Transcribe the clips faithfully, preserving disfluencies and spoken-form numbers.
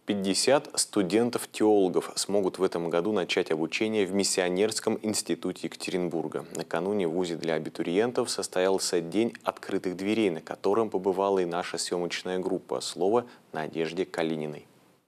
пятьдесят студентов-теологов смогут в этом году начать обучение в Миссионерском институте Екатеринбурга. Накануне в вузе для абитуриентов состоялся День открытых дверей, на котором побывала и наша съемочная группа. Слово Надежде Калининой.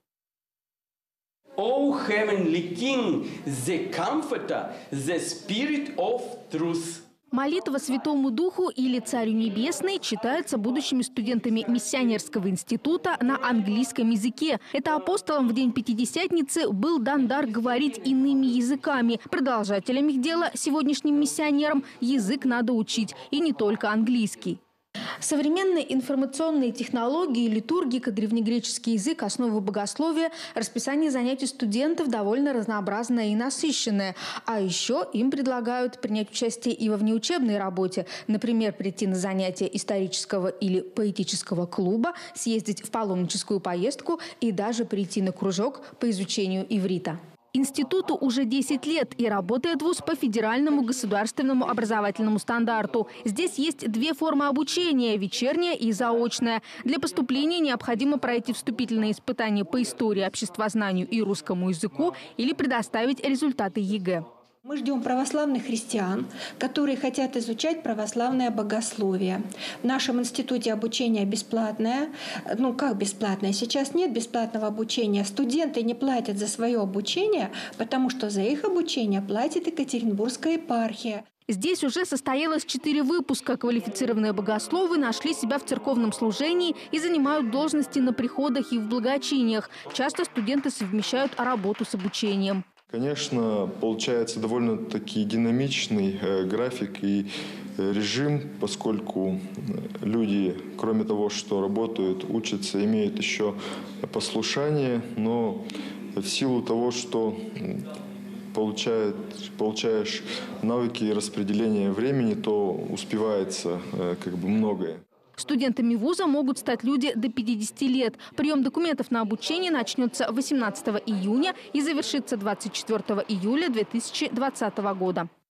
O heavenly King, the Comforter, the Spirit of Truth. Молитва Святому Духу или Царю Небесной читается будущими студентами Миссионерского института на английском языке. Это апостолам в день Пятидесятницы был дан дар говорить иными языками. Продолжателям их дела, сегодняшним миссионерам, язык надо учить, и не только английский. Современные информационные технологии, литургика, древнегреческий язык, основы богословия, расписание занятий студентов довольно разнообразное и насыщенное. А еще им предлагают принять участие и во внеучебной работе. Например, прийти на занятия исторического или поэтического клуба, съездить в паломническую поездку и даже прийти на кружок по изучению иврита. Институту уже десять лет, и работает вуз по федеральному государственному образовательному стандарту. Здесь есть две формы обучения – вечерняя и заочная. Для поступления необходимо пройти вступительные испытания по истории, обществознанию и русскому языку или предоставить результаты ЕГЭ. Мы ждем православных христиан, которые хотят изучать православное богословие. В нашем институте обучение бесплатное. Ну, как бесплатное? Сейчас нет бесплатного обучения. Студенты не платят за свое обучение, потому что за их обучение платит Екатеринбургская епархия. Здесь уже состоялось четыре выпуска. Квалифицированные богословы нашли себя в церковном служении и занимают должности на приходах и в благочиниях. Часто студенты совмещают работу с обучением. Конечно, получается довольно-таки динамичный э, график и э, режим, поскольку люди, кроме того, что работают, учатся, имеют еще послушание, но в силу того, что получает, получаешь навыки распределения времени, то успевается э, как бы многое. Студентами вуза могут стать люди до пятидесяти лет. Прием документов на обучение начнется восемнадцатого июня и завершится двадцать четвёртого июля две тысячи двадцатого года.